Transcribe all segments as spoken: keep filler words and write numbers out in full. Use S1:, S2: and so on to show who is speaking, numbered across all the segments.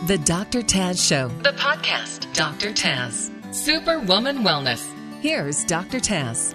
S1: The Doctor Taz Show, the podcast. Doctor Taz, Superwoman Wellness. Here's Doctor Taz.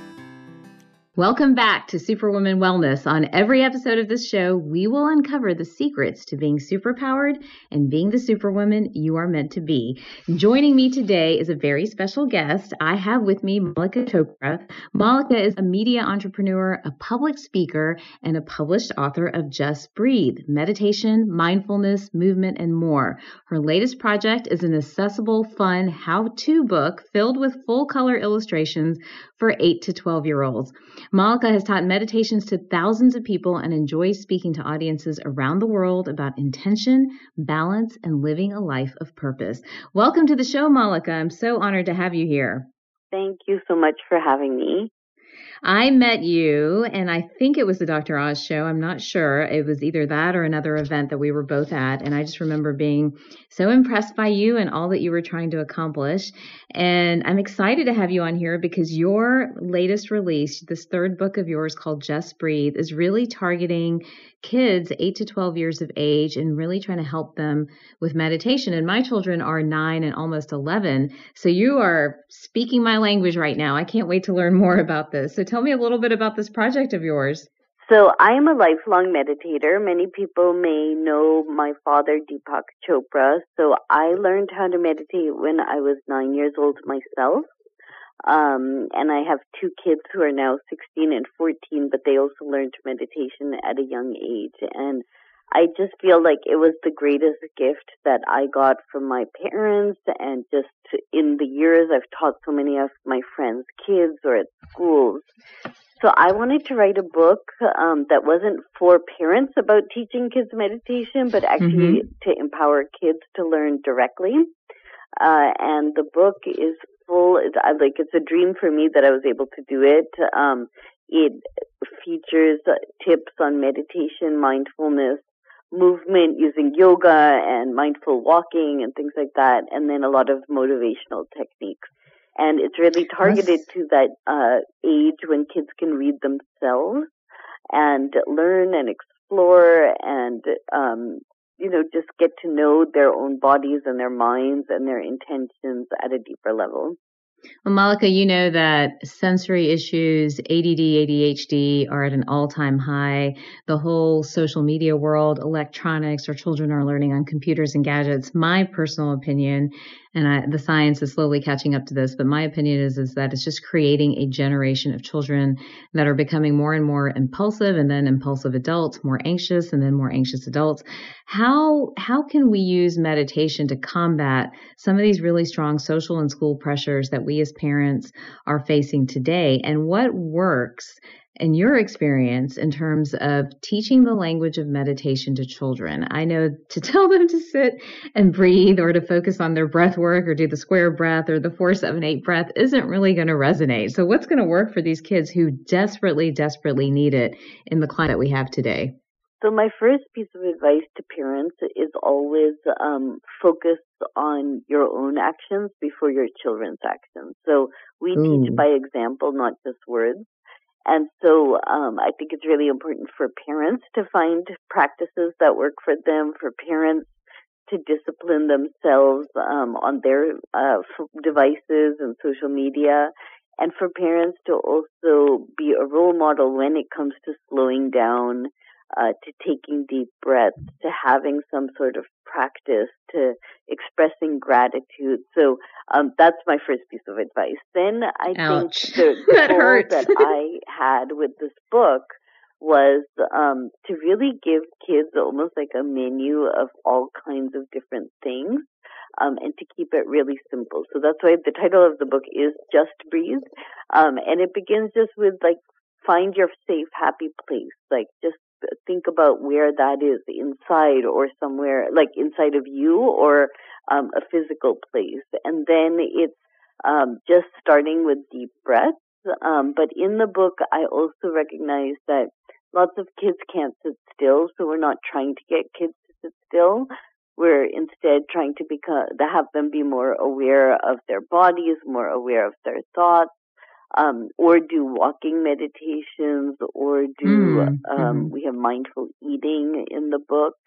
S2: Welcome back to Superwoman Wellness. On every episode of this show, we will uncover the secrets to being superpowered and being the superwoman you are meant to be. Joining me today is a very special guest. I have with me Malika Chopra. Malika is a media entrepreneur, a public speaker, and a published author of Just Breathe, meditation, mindfulness, movement, and more. Her latest project is an accessible, fun how-to book filled with full-color illustrations for eight to twelve-year-olds. Malika has taught meditations to thousands of people and enjoys speaking to audiences around the world about intention, balance, and living a life of purpose. Welcome to the show, Malika. I'm so honored to have you here.
S3: Thank you so much for having me.
S2: I met you, and I think it was the Doctor Oz show. I'm not sure. It was either that or another event that we were both at. And I just remember being so impressed by you and all that you were trying to accomplish. And I'm excited to have you on here because your latest release, this third book of yours called Just Breathe, is really targeting kids eight to twelve years of age and really trying to help them with meditation. And my children are nine and almost eleven. So you are speaking my language right now. I can't wait to learn more about this. So tell me a little bit about this project of yours.
S3: So I am a lifelong meditator. Many people may know my father, Deepak Chopra. So I learned how to meditate when I was nine years old myself. Um, and I have two kids who are now sixteen and fourteen, but they also learned meditation at a young age. And I just feel like it was the greatest gift that I got from my parents. And just in the years I've taught so many of my friends' kids or at schools. So I wanted to write a book um, that wasn't for parents about teaching kids meditation, but actually mm-hmm. to empower kids to learn directly. Uh, and the book is full. It's, like it's a dream for me that I was able to do it. Um, it features tips on meditation, mindfulness, movement using yoga and mindful walking and things like that, and then a lot of motivational techniques. And it's really targeted yes. to that uh, age when kids can read themselves and learn and explore and, um, you know, just get to know their own bodies and their minds and their intentions at a deeper level.
S2: Well, Malika, you know that sensory issues, A D D, A D H D are at an all-time high. The whole social media world, electronics, our children are learning on computers and gadgets. My personal opinion, and I, the science is slowly catching up to this, but my opinion is, is that it's just creating a generation of children that are becoming more and more impulsive, and then impulsive adults, more anxious, and then more anxious adults. How, how can we use meditation to combat some of these really strong social and school pressures that we as parents are facing today? And what works in your experience in terms of teaching the language of meditation to children? I know to tell them to sit and breathe or to focus on their breath work or do the square breath or the four, seven, eight breath isn't really going to resonate. So what's going to work for these kids who desperately, desperately need it in the climate we have today?
S3: So my first piece of advice to parents is always um, focus on your own actions before your children's actions. So we Ooh. teach by example, not just words. And so um, I think it's really important for parents to find practices that work for them, for parents to discipline themselves um, on their uh, devices and social media, and for parents to also be a role model when it comes to slowing down, uh, to taking deep breaths, to having some sort of practice, to expressing gratitude. So um, that's my first piece of advice. Then I
S2: Ouch.
S3: think the, the
S2: that
S3: goal
S2: hurts.
S3: that I had with this book was um, to really give kids almost like a menu of all kinds of different things um, and to keep it really simple. So that's why the title of the book is Just Breathe. Um, and it begins just with like, find your safe, happy place. Like just think about where that is, inside or somewhere, like inside of you or um, a physical place. And then it's um, just starting with deep breaths. Um, but in the book, I also recognize that lots of kids can't sit still, so we're not trying to get kids to sit still. We're instead trying to become, to have them be more aware of their bodies, more aware of their thoughts, um, or do walking meditations, or do,
S2: mm,
S3: um,
S2: mm-hmm.
S3: we have mindful eating in the book.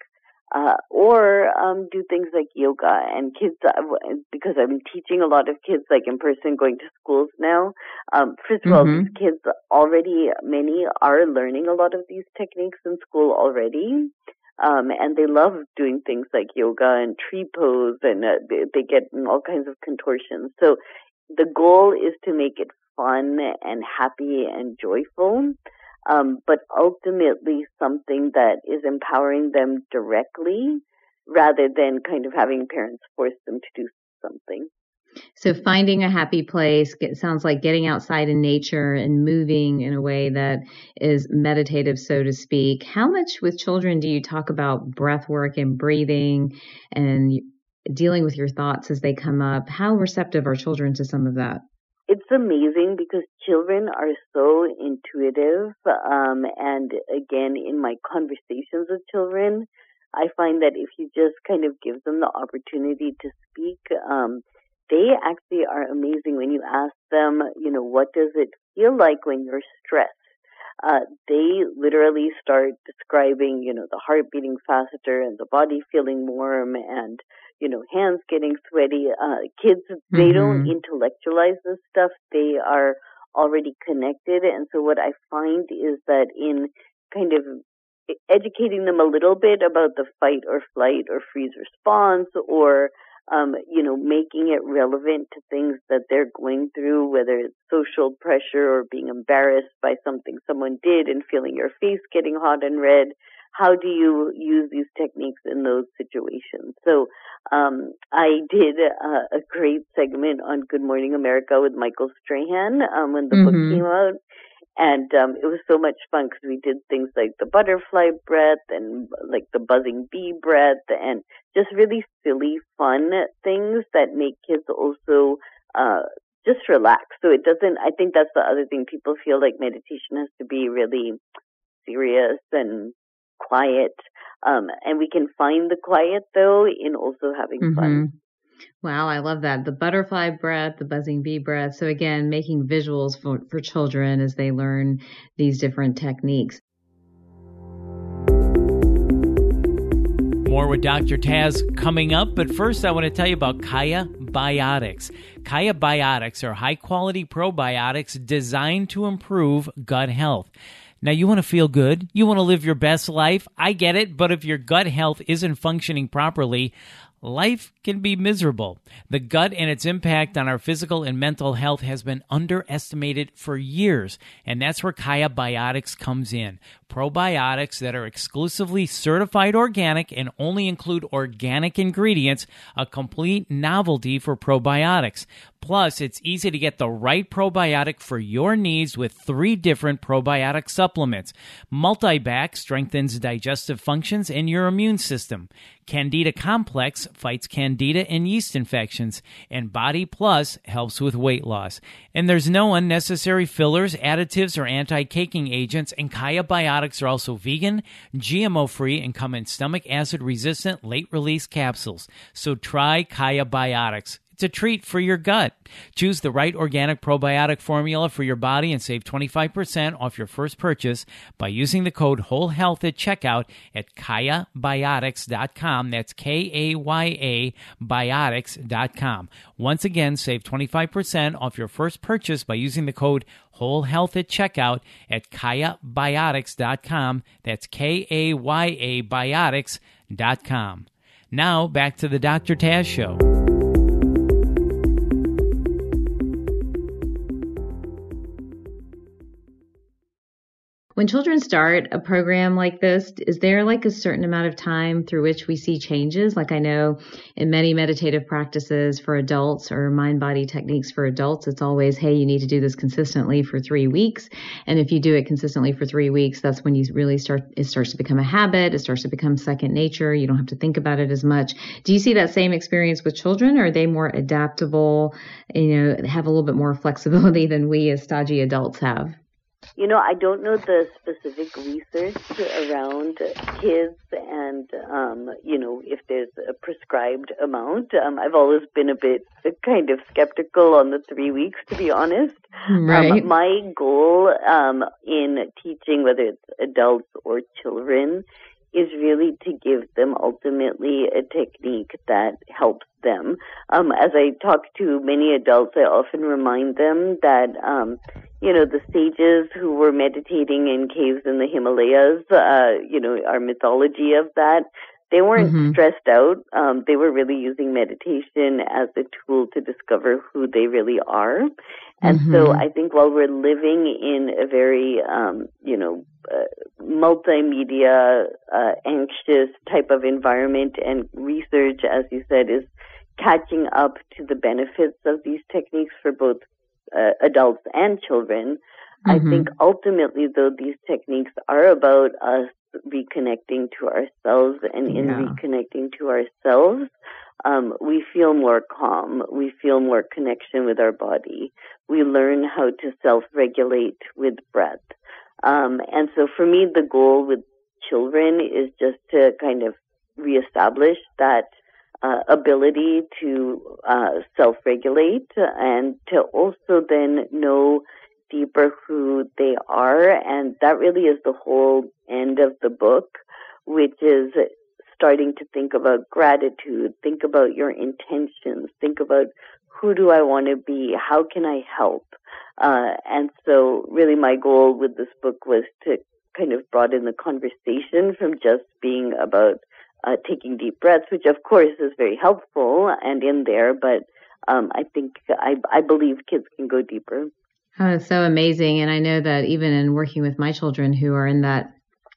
S3: Uh, or um, do things like yoga. And kids, uh, because I'm teaching a lot of kids like in person, going to schools now. Um, first of
S2: mm-hmm.
S3: all, these kids already, many are learning a lot of these techniques in school already. Um, and they love doing things like yoga and tree pose, and uh, they, they get in all kinds of contortions. So the goal is to make it fun and happy and joyful. Um, but ultimately something that is empowering them directly rather than kind of having parents force them to do something.
S2: So finding a happy place, it sounds like getting outside in nature and moving in a way that is meditative, so to speak. How much with children do you talk about breath work and breathing and dealing with your thoughts as they come up? How receptive are children to some of that?
S3: It's amazing because children are so intuitive. Um, and again, in my conversations with children, I find that if you just kind of give them the opportunity to speak, um, they actually are amazing when you ask them, you know, what does it feel like when you're stressed? Uh, they literally start describing, you know, the heart beating faster and the body feeling warm and, you know, hands getting sweaty. Uh, kids, they mm-hmm. don't intellectualize this stuff. They are already connected. And so what I find is that in kind of educating them a little bit about the fight or flight or freeze response, or Um, you know, making it relevant to things that they're going through, whether it's social pressure or being embarrassed by something someone did and feeling your face getting hot and red. How do you use these techniques in those situations? So um, I did a, a great segment on Good Morning America with Michael Strahan um, when the mm-hmm. book came out. And um, it was so much fun because we did things like the butterfly breath and like the buzzing bee breath and just really silly, fun things that make kids also uh, just relax. So it doesn't, I think that's the other thing. People feel like meditation has to be really serious and quiet. Um, and we can find the quiet, though, in also having mm-hmm. fun.
S2: Wow, I love that. The butterfly breath, the buzzing bee breath. So again, making visuals for, for children as they learn these different techniques.
S4: More with Doctor Taz coming up, but first I want to tell you about Kaya Biotics. Kaya Biotics are high-quality probiotics designed to improve gut health. Now, you want to feel good, you want to live your best life, I get it, but if your gut health isn't functioning properly, life can be miserable. The gut and its impact on our physical and mental health has been underestimated for years, and that's where Kaya Biotics comes in. Probiotics that are exclusively certified organic and only include organic ingredients, a complete novelty for probiotics. Plus, it's easy to get the right probiotic for your needs with three different probiotic supplements. Multibac strengthens digestive functions and your immune system. Candida Complex fights candida and yeast infections. And Body Plus helps with weight loss. And there's no unnecessary fillers, additives, or anti-caking agents. And Kaya Biotics are also vegan, G M O-free, and come in stomach acid-resistant late-release capsules. So try Kaya Biotics. It's a treat for your gut. Choose the right organic probiotic formula for your body and save twenty-five percent off your first purchase by using the code WHOLEHEALTH at checkout at kaya biotics dot com. That's K A Y A biotics dot com. Once again, save twenty-five percent off your first purchase by using the code WHOLEHEALTH at checkout at kaya biotics dot com. That's K A Y A biotics dot com. Now, back to the Doctor Taz Show.
S2: When children start a program like this, is there like a certain amount of time through which we see changes? Like I know in many meditative practices for adults or mind-body techniques for adults, it's always, hey, you need to do this consistently for three weeks. And if you do it consistently for three weeks, that's when you really start, it starts to become a habit. It starts to become second nature. You don't have to think about it as much. Do you see that same experience with children? Or are they more adaptable, you know, have a little bit more flexibility than we as stodgy adults have?
S3: You know, I don't know the specific research around kids and, um, you know, if there's a prescribed amount. Um, I've always been a bit kind of skeptical on the three weeks, to be honest.
S2: Right.
S3: Um, my goal um, in teaching, whether it's adults or children, is really to give them ultimately a technique that helps them. Um, as I talk to many adults, I often remind them that, um, you know, the sages who were meditating in caves in the Himalayas, uh, you know, our mythology of that, they weren't mm-hmm. stressed out. Um, they were really using meditation as a tool to discover who they really are. And mm-hmm. so I think while we're living in a very, um, you know, uh, multimedia, uh, anxious type of environment, and research, as you said, is catching up to the benefits of these techniques for both uh, adults and children. Mm-hmm. I think ultimately, though, these techniques are about us reconnecting to ourselves, and in yeah. reconnecting to ourselves, um, we feel more calm. We feel more connection with our body. We learn how to self-regulate with breath. Um, and so for me, the goal with children is just to kind of reestablish that uh, ability to uh, self-regulate, and to also then know deeper who they are. And that really is the whole end of the book, which is starting to think about gratitude, think about your intentions, think about who do I want to be, how can I help? Uh, and so really my goal with this book was to kind of broaden the conversation from just being about uh, taking deep breaths, which of course is very helpful and in there, but um, I think, I, I believe kids can go deeper.
S2: Oh, it's so amazing. And I know that even in working with my children who are in that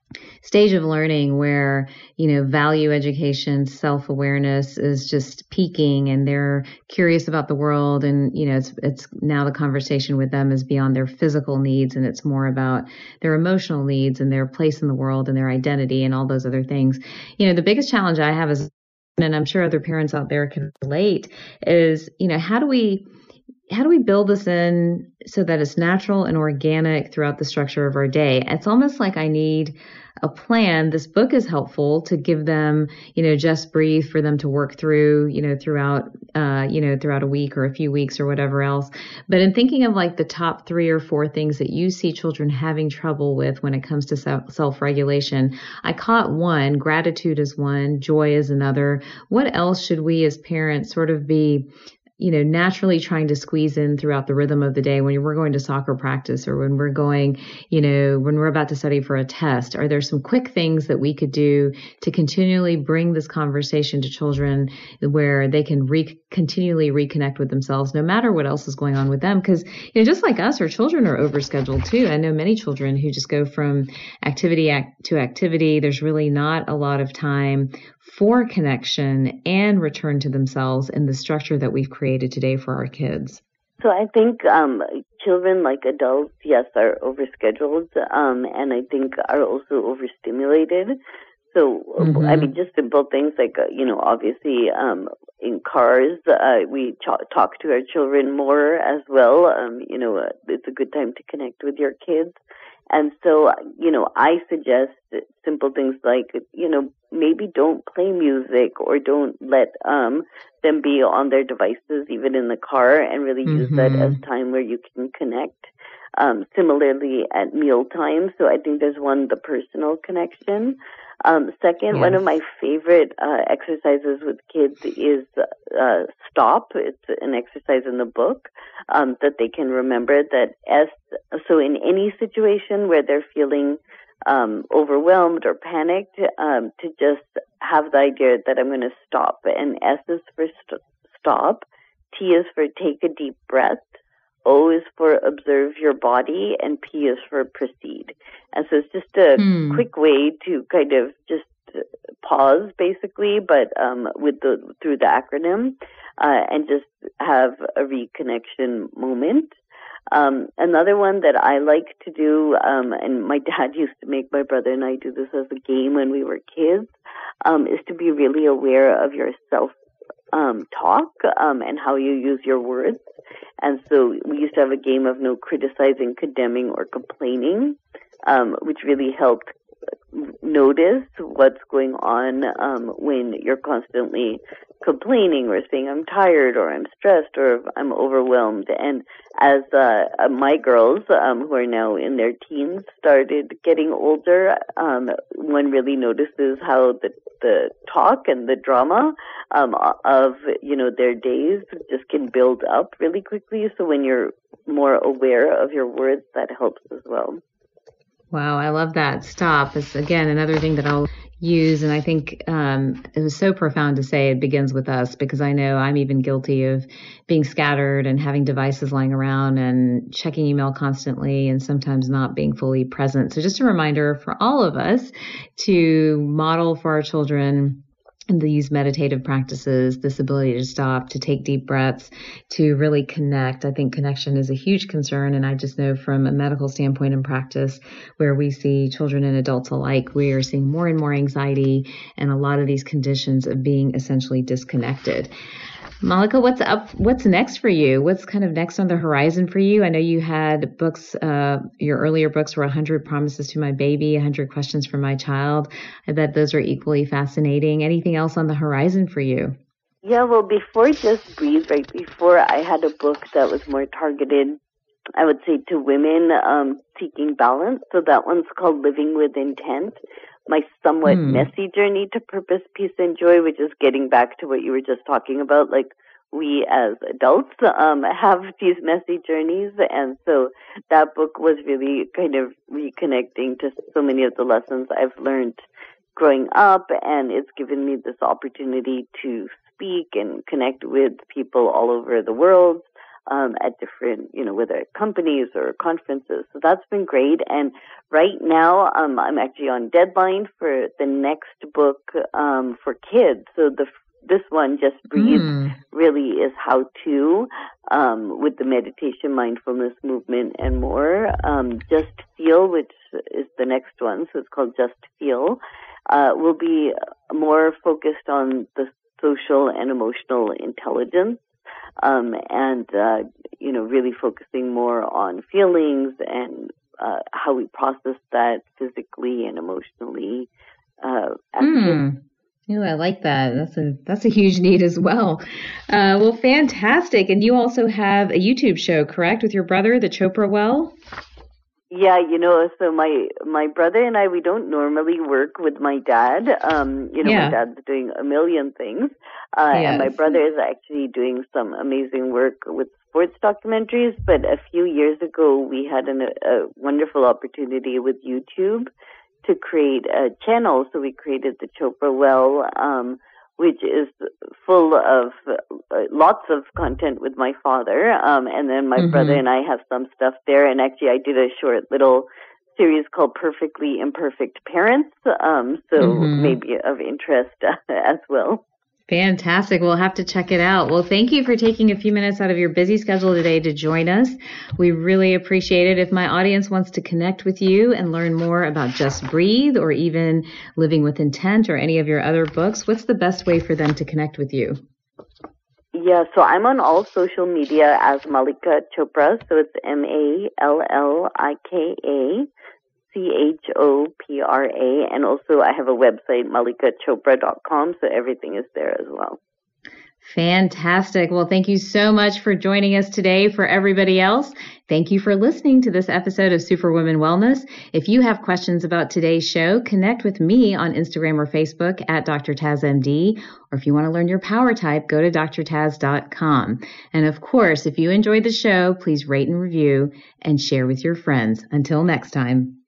S2: stage of learning where, you know, value education, self-awareness is just peaking, and they're curious about the world. And, you know, it's, it's now the conversation with them is beyond their physical needs, and it's more about their emotional needs and their place in the world and their identity and all those other things. You know, the biggest challenge I have is, and I'm sure other parents out there can relate, is, you know, how do we How do we build this in so that it's natural and organic throughout the structure of our day? It's almost like I need a plan. This book is helpful to give them, you know, just breathe for them to work through, you know, throughout, uh, you know, throughout a week or a few weeks or whatever else. But in thinking of like the top three or four things that you see children having trouble with when it comes to self-regulation, I caught one, gratitude is one, joy is another. What else should we as parents sort of be, you know, naturally trying to squeeze in throughout the rhythm of the day when we're going to soccer practice, or when we're going, you know, when we're about to study for a test? Are there some quick things that we could do to continually bring this conversation to children where they can re- continually reconnect with themselves, no matter what else is going on with them? Because, you know, just like us, our children are overscheduled too. I know many children who just go from activity act- to activity. There's really not a lot of time for connection and return to themselves in the structure that we've created today for our kids.
S3: So I think um, children, like adults, yes, are overscheduled, um, and I think are also overstimulated. So, mm-hmm. I mean, just simple things like, uh, you know, obviously um, in cars, uh, we ch- talk to our children more as well. Um, you know, uh, it's a good time to connect with your kids. And so, you know, I suggest simple things like, you know, maybe don't play music, or don't let um, them be on their devices, even in the car, and really mm-hmm. use that as time where you can connect. Um, similarly, at meal time. So I think there's one, the personal connection. Um, second, yes. one of my favorite uh, exercises with kids is uh, stop. It's an exercise in the book um, that they can remember that S. So in any situation where they're feeling um, overwhelmed or panicked, um, to just have the idea that I'm going to stop. And S is for st- stop. T is for take a deep breath. O is for observe your body, and P is for proceed. And so it's just a hmm. quick way to kind of just pause, basically, but um, with the through the acronym, uh, and just have a reconnection moment. Um, another one that I like to do, um, and my dad used to make my brother and I do this as a game when we were kids, um, is to be really aware of your self um, talk um, and how you use your words. And so we used to have a game of no criticizing, condemning, or complaining, um, which really helped notice what's going on um, when you're constantly complaining or saying I'm tired or I'm stressed or I'm overwhelmed. And as uh, my girls, um, who are now in their teens, started getting older, um, one really notices how the the talk and the drama um, of, you know, their days just can build up really quickly. So when you're more aware of your words, that helps as well.
S2: Wow, I love that. Stop is, again, another thing that I'll use. And I think um, it was so profound to say it begins with us, because I know I'm even guilty of being scattered and having devices lying around and checking email constantly and sometimes not being fully present. So just a reminder for all of us to model for our children these meditative practices, this ability to stop, to take deep breaths, to really connect. I think connection is a huge concern. And I just know from a medical standpoint in practice, where we see children and adults alike, we are seeing more and more anxiety and a lot of these conditions of being essentially disconnected. Malika, what's up? What's next for you? What's kind of next on the horizon for you? I know you had books, uh, your earlier books were one hundred Promises to My Baby, one hundred Questions for My Child. I bet those are equally fascinating. Anything else on the horizon for you?
S3: Yeah, well, before Just Breathe, right before, I had a book that was more targeted, I would say, to women um, seeking balance. So that one's called Living with Intent. My somewhat mm. messy journey to purpose, peace, and joy, which is getting back to what you were just talking about. Like, we as adults um, have these messy journeys. And so that book was really kind of reconnecting to so many of the lessons I've learned growing up. And it's given me this opportunity to speak and connect with people all over the world. Um, at different, you know, whether companies or conferences. So that's been great. And right now, um, I'm actually on deadline for the next book um, for kids. So the this one, Just Breathe, mm. really is how to, um, with the meditation, mindfulness movement, and more. Um, Just Feel, which is the next one, so it's called Just Feel, uh, will be more focused on the social and emotional intelligence. Um, and, uh, you know, really focusing more on feelings and uh, how we process that physically and emotionally. Uh,
S2: mm. Ooh, I like that. That's a that's a huge need as well. Uh, well, fantastic. And you also have a YouTube show, correct, with your brother, the Chopra Well?
S3: Yeah, you know, so my my brother and I, we don't normally work with my dad. Um, you know, yeah. my dad's doing a million things. Uh, yes. And my brother is actually doing some amazing work with sports documentaries. But a few years ago, we had an, a wonderful opportunity with YouTube to create a channel. So we created the Chopra Well, um, which is full of uh, lots of content with my father. Um, and then my mm-hmm. brother and I have some stuff there. And actually, I did a short little series called Perfectly Imperfect Parents. Um, so mm-hmm. maybe of interest uh, as well.
S2: Fantastic. We'll have to check it out. Well, thank you for taking a few minutes out of your busy schedule today to join us. We really appreciate it. If my audience wants to connect with you and learn more about Just Breathe or even Living with Intent or any of your other books, what's the best way for them to connect with you?
S3: Yeah, so I'm on all social media as Malika Chopra. So it's M A L L I K A. C H O P R A, and also I have a website, malika chopra dot com, so everything is there as well.
S2: Fantastic. Well, thank you so much for joining us today. For everybody else, thank you for listening to this episode of Superwoman Wellness. If you have questions about today's show, connect with me on Instagram or Facebook at Doctor Taz M D, or if you want to learn your power type, go to D R taz dot com. And of course, if you enjoyed the show, please rate and review and share with your friends. Until next time.